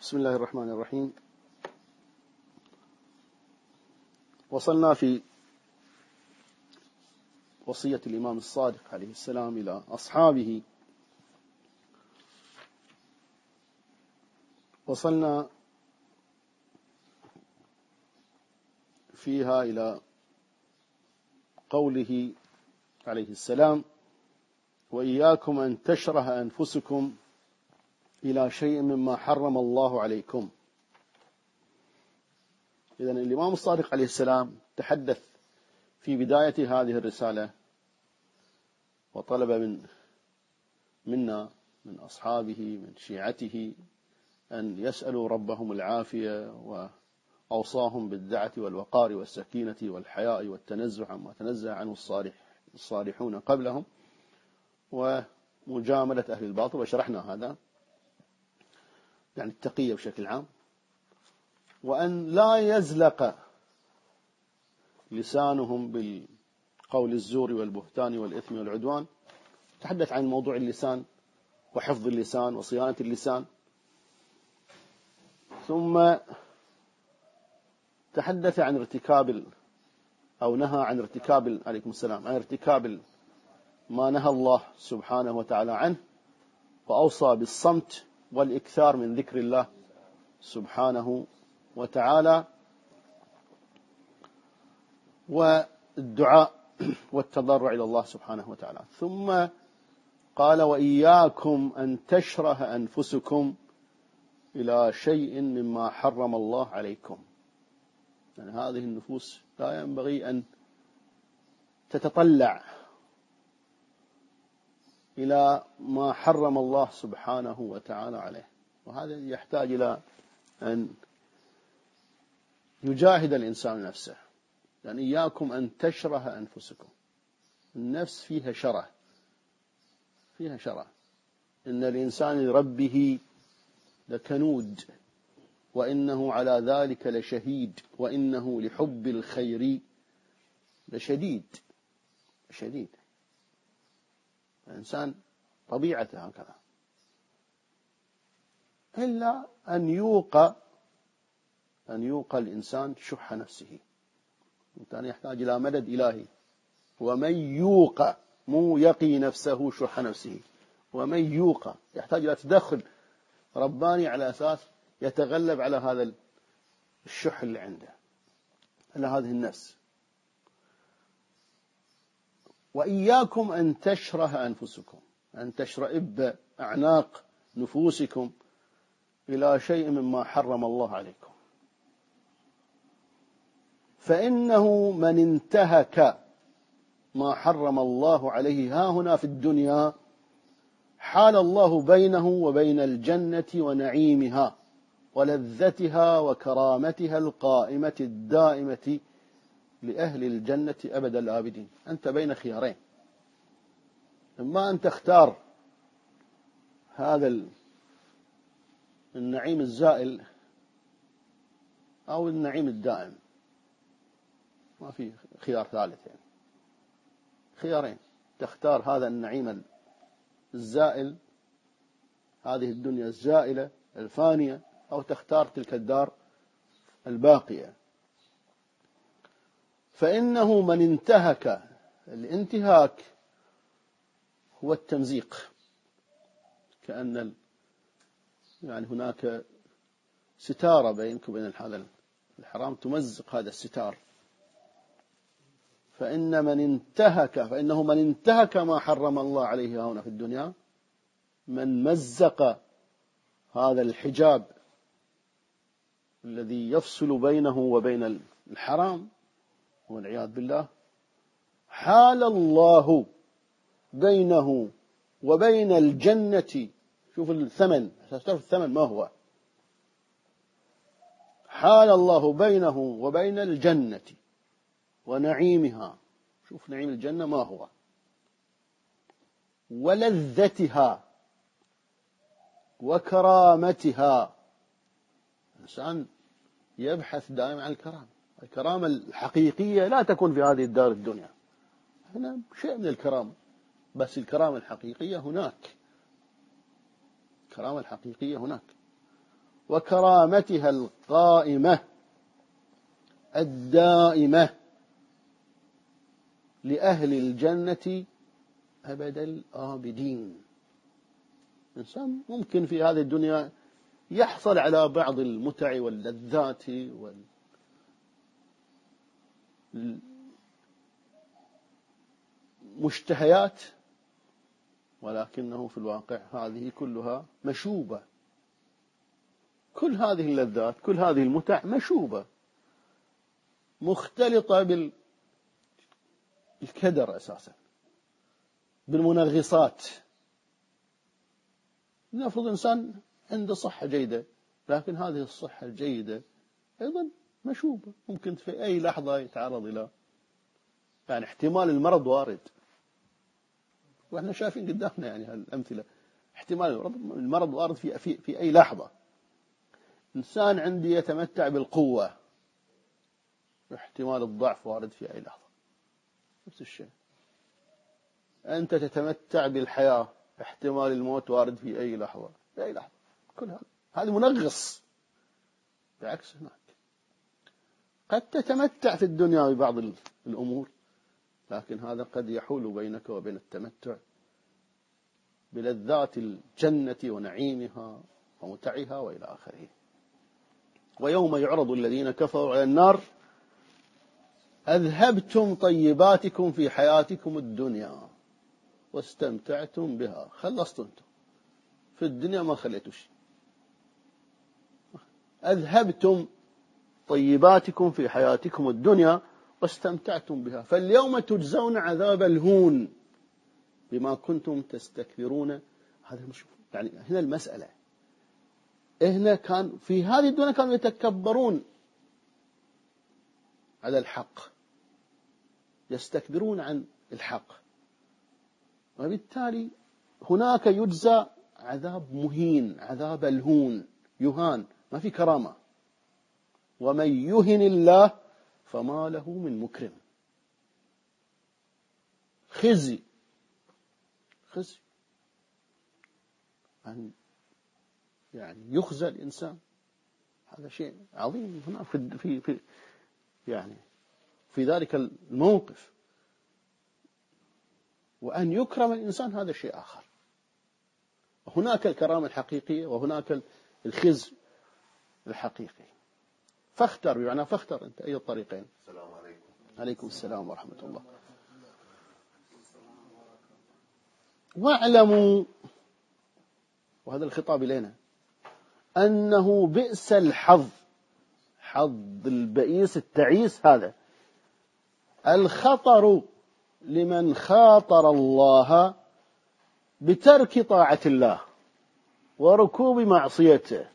بسم الله الرحمن الرحيم. وصلنا في وصية الإمام الصادق عليه السلام إلى أصحابه، وصلنا فيها إلى قوله عليه السلام: وإياكم أن تشره أنفسكم إلى شيء مما حرم الله عليكم. إذن الإمام الصادق عليه السلام تحدث في بداية هذه الرسالة وطلب منا من أصحابه من شيعته أن يسألوا ربهم العافية، وأوصاهم بالدعة والوقار والسكينة والحياء والتنزه عما تنزه عنه الصالحون قبلهم ومجاملة أهل الباطل، وشرحنا هذا يعني التقية بشكل عام، وأن لا يزلق لسانهم بالقول الزور والبهتان والإثم والعدوان. تحدث عن موضوع اللسان وحفظ اللسان وصيانة اللسان، ثم تحدث عن ارتكاب أو نهى عن ارتكاب عليكم السلام عن ارتكاب ما نهى الله سبحانه وتعالى عنه، وأوصى بالصمت والإكثار من ذكر الله سبحانه وتعالى والدعاء والتضرع إلى الله سبحانه وتعالى. ثم قال: وإياكم أن تشره أنفسكم إلى شيء مما حرم الله عليكم. يعني هذه النفوس لا ينبغي أن تتطلع إلى ما حرم الله سبحانه وتعالى عليه، وهذا يحتاج إلى أن يجاهد الإنسان نفسه. يعني إياكم أن تشره أنفسكم. النفس فيها شره، فيها شره. إن الإنسان لربه لكنود، وإنه على ذلك لشهيد، وإنه لحب الخير لشديد. شديد. الإنسان طبيعته هكذا، إلا أن يوقى الإنسان شح نفسه. الإنسان يحتاج إلى مدد إلهي. ومن يوقى، مو يقي نفسه شح نفسه، ومن يوقى يحتاج إلى تدخل رباني على أساس يتغلب على هذا الشح اللي عنده، على هذه النفس. وإياكم أن تشره أنفسكم، أن تشرئب أعناق نفوسكم إلى شيء مما حرم الله عليكم. فإنه من انتهك ما حرم الله عليه ها هنا في الدنيا حال الله بينه وبين الجنة ونعيمها ولذتها وكرامتها القائمة الدائمة لأهل الجنة أبد الآبدين. أنت بين خيارين: إما أن تختار هذا النعيم الزائل أو النعيم الدائم. ما في خيار ثالث، يعني خيارين: تختار هذا النعيم الزائل، هذه الدنيا الزائلة الفانية، أو تختار تلك الدار الباقية. فإنه من انتهك، الانتهاك هو التمزيق، كأن يعني هناك ستارة بينك وبين هذا الحرام تمزق هذا الستار. فإنه من انتهك ما حرم الله عليه هنا في الدنيا، من مزق هذا الحجاب الذي يفصل بينه وبين الحرام والعياذ بالله، حال الله بينه وبين الجنة. شوف الثمن، تعرف الثمن ما هو. حال الله بينه وبين الجنة ونعيمها. شوف نعيم الجنة ما هو. ولذتها وكرامتها. الإنسان يبحث دائما عن الكرامة. الكرامة الحقيقية لا تكون في هذه الدار الدنيا. هنا شيء من الكرامة، بس الكرامة الحقيقية هناك. الكرامة الحقيقية هناك. وكرامتها القائمة الدائمة لأهل الجنة أبد الآبدين. الإنسان ممكن في هذه الدنيا يحصل على بعض المتع واللذات والمشتهيات، ولكنه في الواقع هذه كلها مشوبة. كل هذه اللذات، كل هذه المتع مشوبة، مختلطة بالكدر أساسا، بالمنغصات. نفرض إنسان عنده صحة جيدة، لكن هذه الصحة الجيدة أيضا مشوبة، ممكن في أي لحظة يتعرض إلى يعني احتمال المرض وارد، وإحنا شايفين قدامنا يعني هالأمثلة. احتمال المرض وارد في أي لحظة. إنسان عندي يتمتع بالقوة، احتمال الضعف وارد في أي لحظة. نفس الشيء أنت تتمتع بالحياة، احتمال الموت وارد في أي لحظة، في أي لحظة. كل هذا منغص. بعكس هناك قد تتمتع في الدنيا ببعض الأمور، لكن هذا قد يحول بينك وبين التمتع بلذات الجنة ونعيمها ومتعها وإلى آخره. ويوم يعرض الذين كفروا على النار أذهبتم طيباتكم في حياتكم الدنيا واستمتعتم بها. خلصتم انتم في الدنيا، ما خليتوا شيء. أذهبتم طيباتكم في حياتكم الدنيا واستمتعتم بها، فاليوم تجزون عذاب الهون بما كنتم تستكبرون. هذا مش يعني هنا المسألة. هنا كان في هذه الدنيا كانوا يتكبرون على الحق، يستكبرون عن الحق، وبالتالي هناك يجزى عذاب مهين، عذاب الهون، يهان، ما في كرامة. ومن يهن الله فما له من مكرم. خزي أن يعني يخزى الإنسان، هذا شيء عظيم هنا في يعني في ذلك الموقف. وأن يكرم الإنسان هذا شيء آخر. هناك الكرامة الحقيقية وهناك الخزي الحقيقي. فاختر، بمعنى فاختر أنت أي الطريقين. السلام عليكم. عليكم السلام ورحمة الله. واعلموا، وهذا الخطاب إلينا، أنه بئس الحظ، حظ البئيس التعيس هذا، الخطر لمن خاطر الله بترك طاعة الله وركوب معصيته،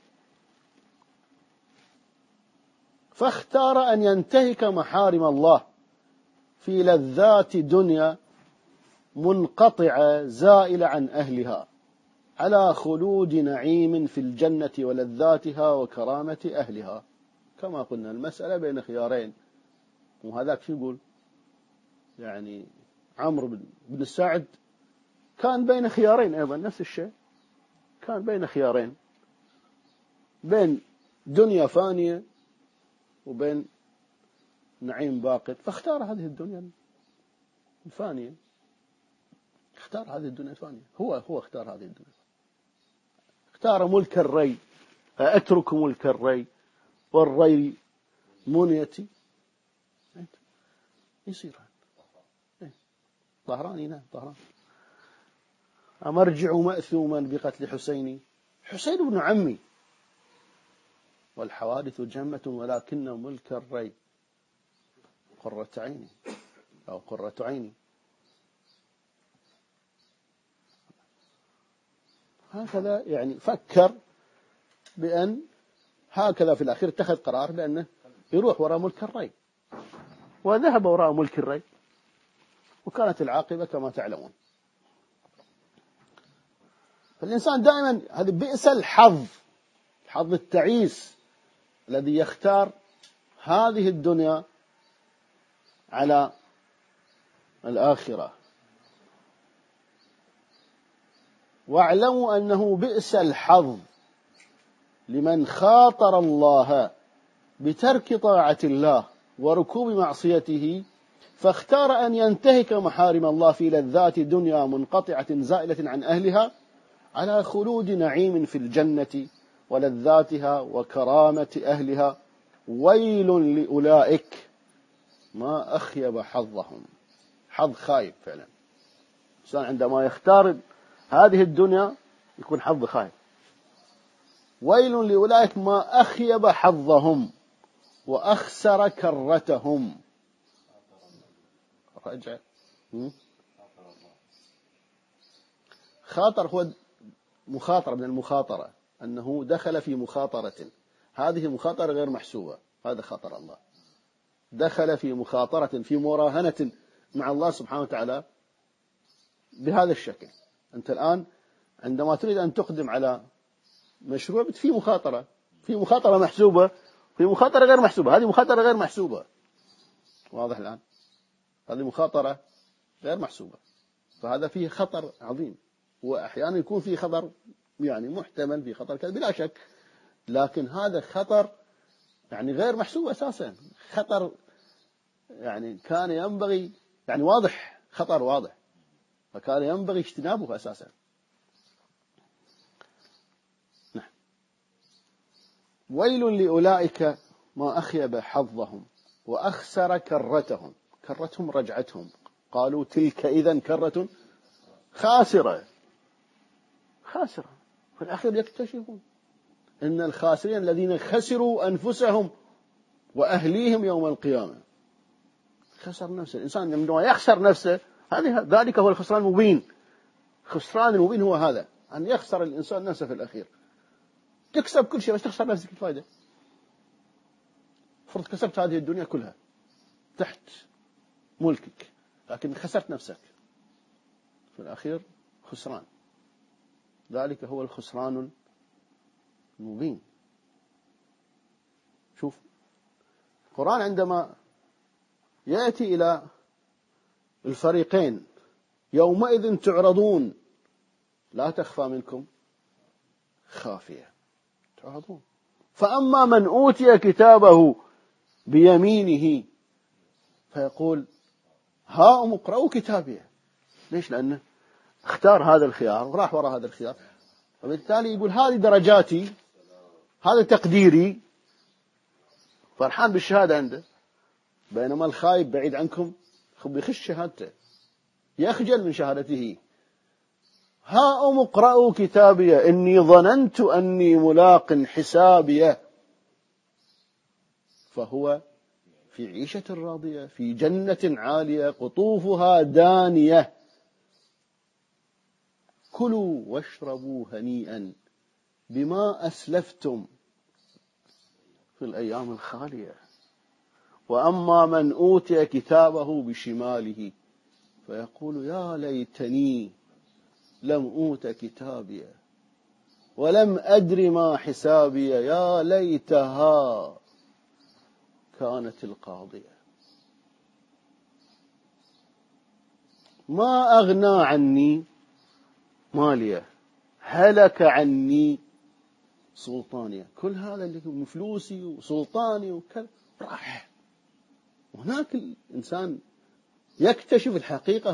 فاختار أن ينتهك محارم الله في لذات دنيا منقطعة زائلة عن أهلها، على خلود نعيم في الجنة ولذاتها وكرامة أهلها. كما قلنا المسألة بين خيارين، وهذاك شو يقول يعني عمرو بن الساعد كان بين خيارين أيضا، نفس الشيء، كان بين خيارين، بين دنيا فانية وبين نعيم باقٍ، فاختار هذه الدنيا الفانية، اختار هذه الدنيا الفانية. هو اختار هذه الدنيا، اختار ملك الري، أترك ملك الري والري منيتي. يصير طهراني، نعم طهران. أمرجع مأثوما بقتل حسيني، حسين بن عمي، والحوادث جمة ولكن ملك الري قرة عيني أو قرة عيني. هكذا يعني فكر بأن هكذا في الأخير اتخذ قرار بأنه يروح وراء ملك الري، وذهب وراء ملك الري، وكانت العاقبة كما تعلمون. فالإنسان دائما هذا بئس الحظ، الحظ التعيس الذي يختار هذه الدنيا على الآخرة. واعلموا أنه بئس الحظ لمن خاطر الله بترك طاعة الله وركوب معصيته فاختار أن ينتهك محارم الله في لذات دنيا منقطعة زائلة عن أهلها على خلود نعيم في الجنة ولذاتها وكرامة أهلها، ويل لأولئك ما أخيب حظهم. حظ خايب فعلا. الإنسان عندما يختار هذه الدنيا يكون حظ خايب. ويل لأولئك ما أخيب حظهم وأخسر كرتهم. رجع. خاطر هو مخاطرة من المخاطرة، أنه دخل في مخاطرة، هذه مخاطرة غير محسوبة، هذا خطر الله. دخل في مخاطرة، في مراهنة مع الله سبحانه وتعالى بهذا الشكل. أنت الآن عندما تريد أن تقدم على مشروع في مخاطرة، في مخاطرة محسوبة، في مخاطرة غير محسوبة. هذه مخاطرة غير محسوبة، واضح الآن؟ هذه مخاطرة غير محسوبة، فهذا فيه خطر عظيم. وأحيانا يكون فيه خطر يعني محتمل، في خطر كذا بلا شك، لكن هذا خطر يعني غير محسوب أساسا. خطر يعني كان ينبغي، يعني واضح، خطر واضح، فكان ينبغي اجتنابه أساسا. نعم. ويل لأولئك ما أخيب حظهم وأخسر كرتهم. كرتهم رجعتهم، قالوا تلك إذن كرة خاسرة. خاسرة في الأخير يكتشفون إن الخاسرين الذين خسروا أنفسهم وأهليهم يوم القيامة. خسر نفسه. الإنسان عندما يخسر نفسه ذلك هو الخسران المبين. خسران المبين هو هذا، أن يخسر الإنسان نفسه في الأخير. تكسب كل شيء بس تخسر نفسك، الفائدة. فرض كسبت هذه الدنيا كلها تحت ملكك، لكن خسرت نفسك في الأخير، خسران. ذلك هو الخسران المبين. شوف القرآن عندما يأتي إلى الفريقين يومئذ تعرضون لا تخفى منكم خافية. تعرضون. فأما من أوتي كتابه بيمينه فيقول ها اقرأوا كتابي. ليش؟ لأنه اختار هذا الخيار وراح وراء هذا الخيار، وبالتالي يقول هذه درجاتي، هذا تقديري، فرحان بالشهادة عنده. بينما الخايب بعيد عنكم بيخش شهادته، يخجل من شهادته. ها اقرأوا كتابي إني ظننت أني ملاق حسابي فهو في عيشة راضية في جنة عالية قطوفها دانية كلوا واشربوا هنيئا بما أسلفتم في الأيام الخالية. وأما من أوتي كتابه بشماله فيقول يا ليتني لم أوت كتابي ولم أدر ما حسابي يا ليتها كانت القاضية ما أغنى عني مالية هلك عني سلطانية. كل هذا اللي من فلوسي وسلطاني وكذا راح. هناك الإنسان يكتشف الحقيقة.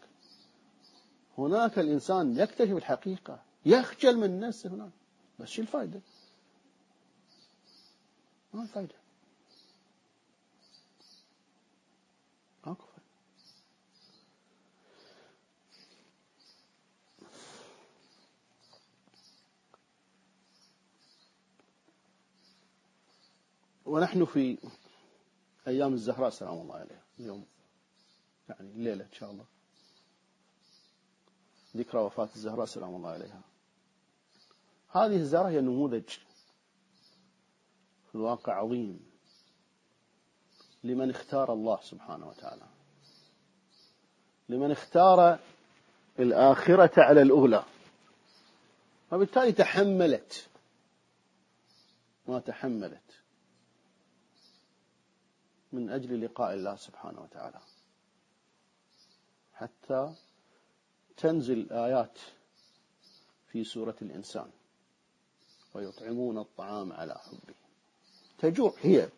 هناك الإنسان يكتشف الحقيقة، يخجل من نفسه هناك. بس شو الفائدة؟ ما الفائدة؟ ماكو فائدة. ونحن في أيام الزهراء سلام الله عليها، اليوم يعني الليلة إن شاء الله ذكرى وفاة الزهراء سلام الله عليها. هذه الزهراء هي نموذج في الواقع عظيم لمن اختار الله سبحانه وتعالى، لمن اختار الآخرة على الأولى، وبالتالي تحملت ما تحملت من أجل لقاء الله سبحانه وتعالى، حتى تنزل آيات في سورة الإنسان ويطعمون الطعام على حبه. تجوع هي،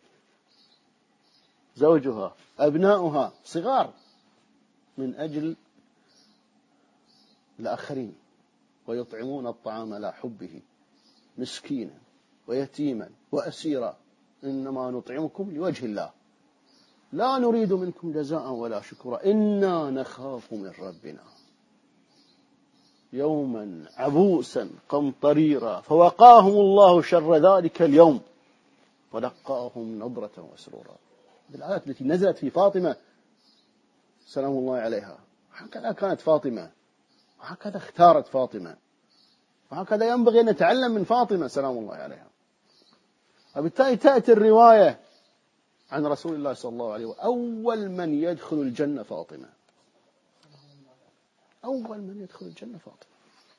زوجها، أبناؤها صغار، من أجل الآخرين. ويطعمون الطعام على حبه مسكينا ويتيما وأسيرا إنما نطعمكم لوجه الله لا نريد منكم جزاء ولا شكورا إنا نخاف من ربنا يوما عبوسا قمطريرا فوقاهم الله شر ذلك اليوم ولقاهم نضرة وسرورا. بالآيات التي نزلت في فاطمة سلام الله عليها، هكذا كانت فاطمة، وهكذا اختارت فاطمة، وهكذا ينبغي أن نتعلم من فاطمة سلام الله عليها. وبالتالي تأتي الرواية عن رسول الله صلى الله عليه وسلم أول من يدخل الجنة فاطمة، أول من يدخل الجنة فاطمة.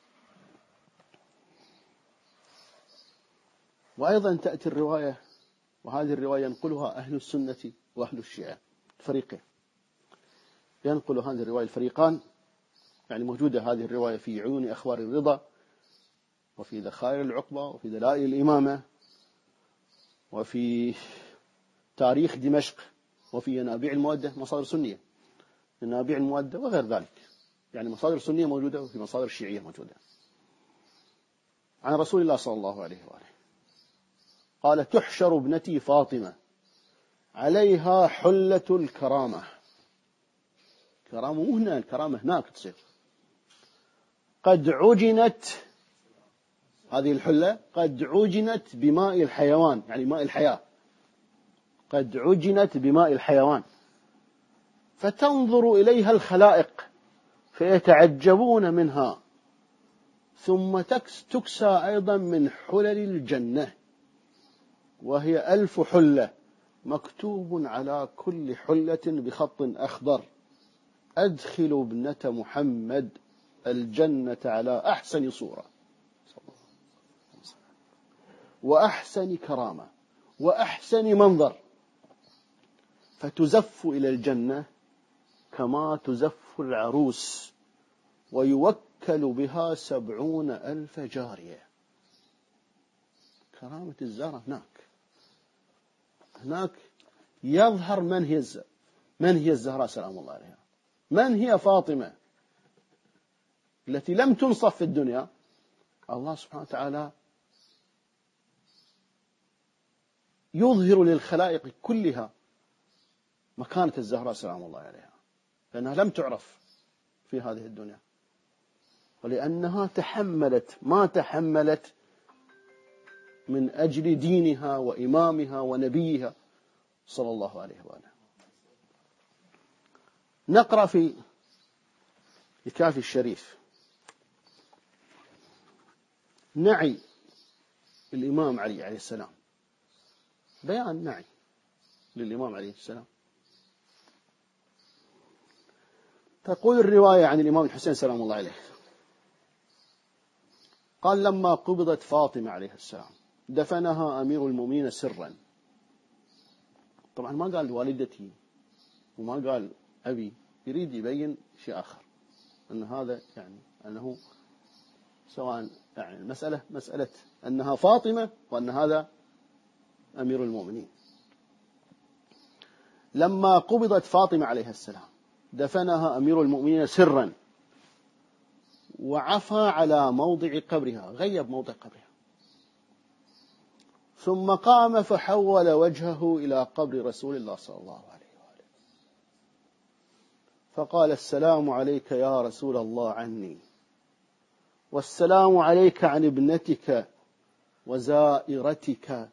وأيضا تأتي الرواية، وهذه الرواية ينقلها أهل السنة وأهل الشيعة فريقين، ينقل هذه الرواية الفريقان، يعني موجودة هذه الرواية في عيون أخبار الرضا، وفي ذخائر العقبة، وفي دلائل الإمامة، وفي تاريخ دمشق، وفي ينابيع المودة، مصادر سنية، ينابيع المودة وغير ذلك، يعني مصادر سنية موجودة وفي مصادر شيعية موجودة. عن رسول الله صلى الله عليه وآله قال: تحشر ابنتي فاطمة عليها حلة الكرامة. كرامة مو هنا، الكرامة هناك تصير. قد عجنت هذه الحلة، قد عجنت بماء الحيوان، يعني ماء الحياة، قد عجنت بماء الحيوان، فتنظر إليها الخلائق فيتعجبون منها، ثم تكسى أيضا من حلل الجنة، وهي 1000 حلة، مكتوب على كل حلة بخط أخضر: أدخل ابنة محمد الجنة على أحسن صورة وأحسن كرامة وأحسن منظر، فتزف إلى الجنة كما تزف العروس، ويوكل بها 70,000 جارية. كرامة الزهرة هناك يظهر من هي الزهراء سلام الله عليها، من هي فاطمة التي لم تنصف في الدنيا. الله سبحانه وتعالى يظهر للخلائق كلها مكانة الزهراء سلام الله عليها، لأنها لم تعرف في هذه الدنيا، ولأنها تحملت ما تحملت من أجل دينها وإمامها ونبيها صلى الله عليه وآله. نقرأ في الكافي الشريف نعي الإمام علي عليه السلام، بيان نعي للإمام عليه السلام. تقول الرواية عن الإمام الحسين سلام الله عليه قال: لما قبضت فاطمة عليه السلام دفنها أمير المؤمنين سرا. طبعا ما قال والدتي وما قال أبي، يريد يبين شيء آخر، أن هذا يعني أنه سواء يعني المسألة مسألة أنها فاطمة وأن هذا أمير المؤمنين. لما قبضت فاطمة عليه السلام دفنها أمير المؤمنين سرا، وعفى على موضع قبرها، غيب موضع قبرها، ثم قام فحول وجهه إلى قبر رسول الله صلى الله عليه وآله فقال: السلام عليك يا رسول الله عني، والسلام عليك عن ابنتك وزائرتك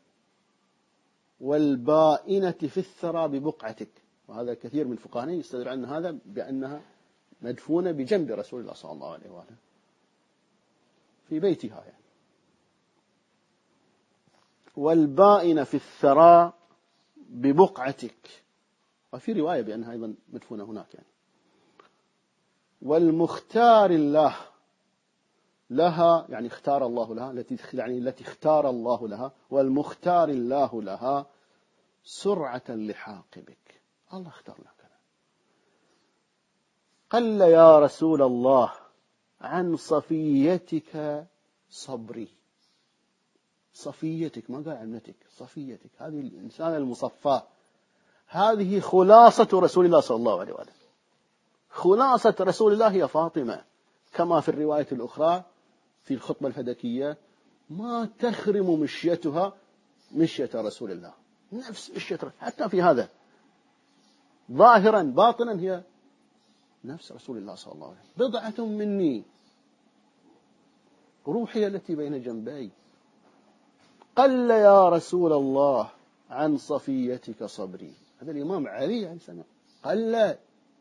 والبائنة في الثرى ببقعتك. وهذا كثير من الفقهاء يستدل عن هذا بأنها مدفونة بجنب رسول الله صلى الله عليه وآله في بيتها يعني. والبائنة في الثرى ببقعتك، وفي رواية بأنها أيضا مدفونة هناك يعني. والمختار الله لها، يعني اختار الله لها، التي اختار الله لها، والمختار الله لها سرعة لحاق بك. الله اختار لك. قل يا رسول الله عن صفيتك صبري. صفيتك، ما قال ابنتك، صفيتك، هذه الإنسانة المصفاة، هذه خلاصة رسول الله صلى الله عليه وآله. خلاصة رسول الله هي فاطمة، كما في الرواية الأخرى في الخطبة الفدكية: ما تخرم مشيتها مشية رسول الله، نفس مشية، حتى في هذا ظاهرا باطنا هي نفس رسول الله صلى الله عليه وسلم. بضعة مني، روحي التي بين جنبي. قل يا رسول الله عن صفيتك صبري. هذا الإمام علي عليه السلام. قل،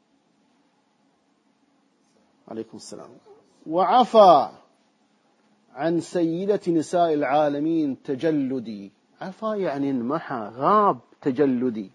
عليكم السلام. وعفى عن سيدة نساء العالمين تجلدي. عفى يعني انمحى، غاب تجلدي.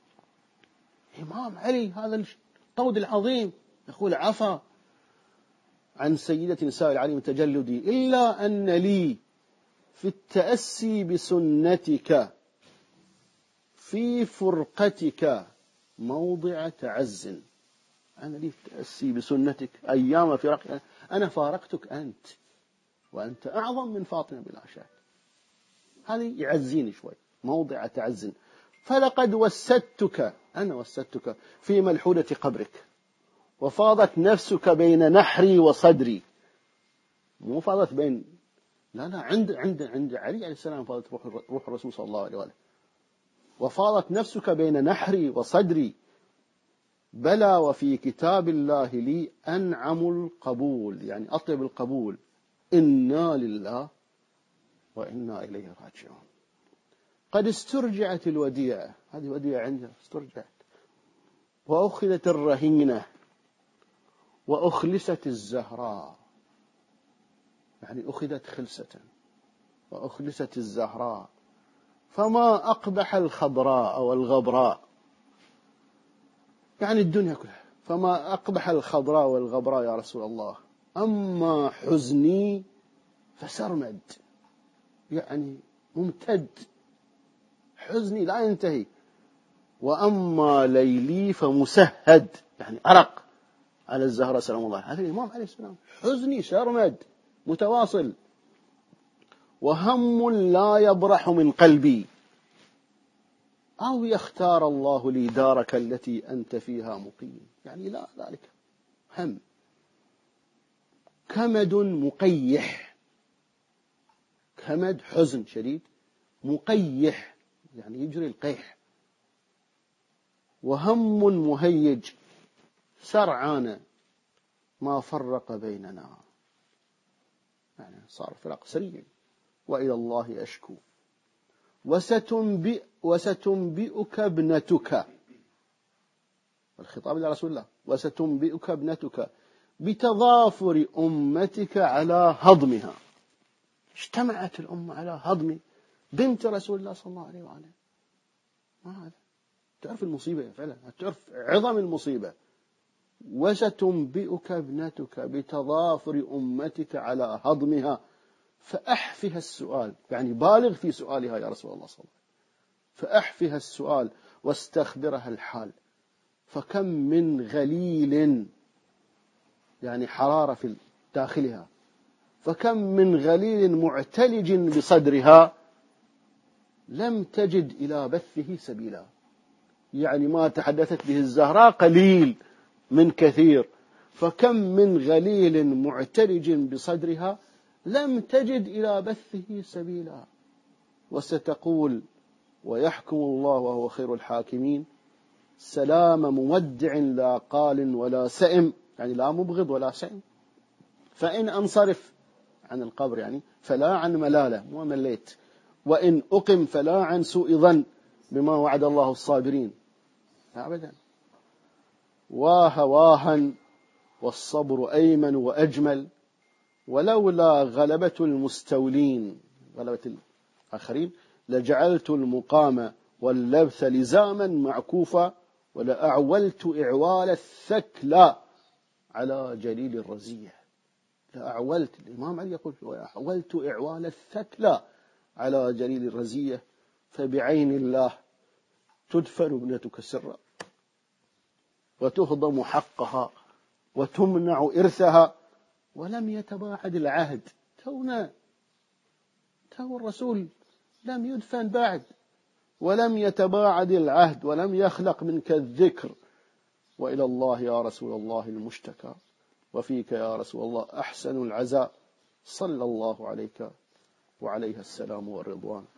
إمام علي هذا الطود العظيم يقول عفى عن سيدة نساء العالمين تجلدي، إلا أن لي في التأسي بسنتك في فرقتك موضع تعز. أنا لي في التأسي بسنتك أيام فرقتك، أنا فارقتك أنت، وأنت أعظم من فاطمة بلا شك. هذه يعزيني شوي، موضع تعز. فلقد وسدتك، أنا وسدتك في ملحودة قبرك، وفاضت نفسك بين نحري وصدري. مو فاضت بين، لا عند علي عليه السلام فاضت روح الرسول صلى الله عليه وآله. وفاضت نفسك بين نحري وصدري. بلى وفي كتاب الله لي أنعم القبول، يعني أطيب القبول. إنا لله وإنا إليه راجعون. قد استرجعت الوديعة، هذه وديعة عندها استرجعت. وأخذت الرهينة وأخلست الزهراء، يعني أخذت خلسة وأخلست الزهراء. فما أقبح الخضراء أو الغبراء، يعني الدنيا كلها. فما أقبح الخضراء والغبراء يا رسول الله. أما حزني فسرمد، يعني ممتد، حزني لا ينتهي. وأما ليلي فمسهد، يعني أرق على الزهرة سلام الله. هذا الإمام عليه السلام. حزني سرمد متواصل. وهم لا يبرح من قلبي، أو يختار الله لي دارك التي أنت فيها مقيم، يعني لا ذلك هم. كمد مقيح، كمد حزن شديد، مقيح يعني يجري القيح. وهم مهيج، سرعان ما فرق بيننا، يعني صار فراق سريع. وإلى الله أشكو. وستنبئك ابنتك، الخطاب إلى رسول الله. وستنبئك ابنتك بتضافر أمتك على هضمها. اجتمعت الأمة على هضم بنت رسول الله صلى الله عليه وآله. ما هذا؟ تعرف المصيبة فعلا، تعرف عظم المصيبة. وستنبئك ابنتك بتضافر أمتك على هضمها فأحفها السؤال، يعني بالغ في سؤالها يا رسول الله صلى الله عليه وسلم. فأحفها السؤال واستخبرها الحال. فكم من غليل، يعني حرارة في داخلها. فكم من غليل معتلج بصدرها لم تجد إلى بثه سبيلا، يعني ما تحدثت به الزهراء قليل من كثير. فكم من غليل معتلج بصدرها لم تجد إلى بثه سبيلا. وستقول ويحكم الله وهو خير الحاكمين: سلام مودع لا قال ولا سئم، يعني لا مبغض ولا سئم. فإن أنصرف عن القبر، يعني فلا عن ملالة، مو مليت. وإن أقم فلا عن سوء ظن بما وعد الله الصابرين، أبدا. واها والصبر أيمن وأجمل، ولولا غلبة المستولين، غلبة الآخرين، لجعلت المقام واللبث لزاما معكوفا، ولأعولت إعوال الثكلى على جليل الرزية. لأعولت، الإمام علي يقول وأعولت إعوال الثكلى على جليل الرزية. فبعين الله تدفن ابنتك سرا، وتهضم حقها، وتمنع إرثها، ولم يتباعد العهد. تونا تو الرسول لم يدفن بعد، ولم يتباعد العهد، ولم يخلق منك الذكر، وإلى الله يا رسول الله المشتكى، وفيك يا رسول الله أحسن العزاء، صلى الله عليك وعليها السلام والرضوان.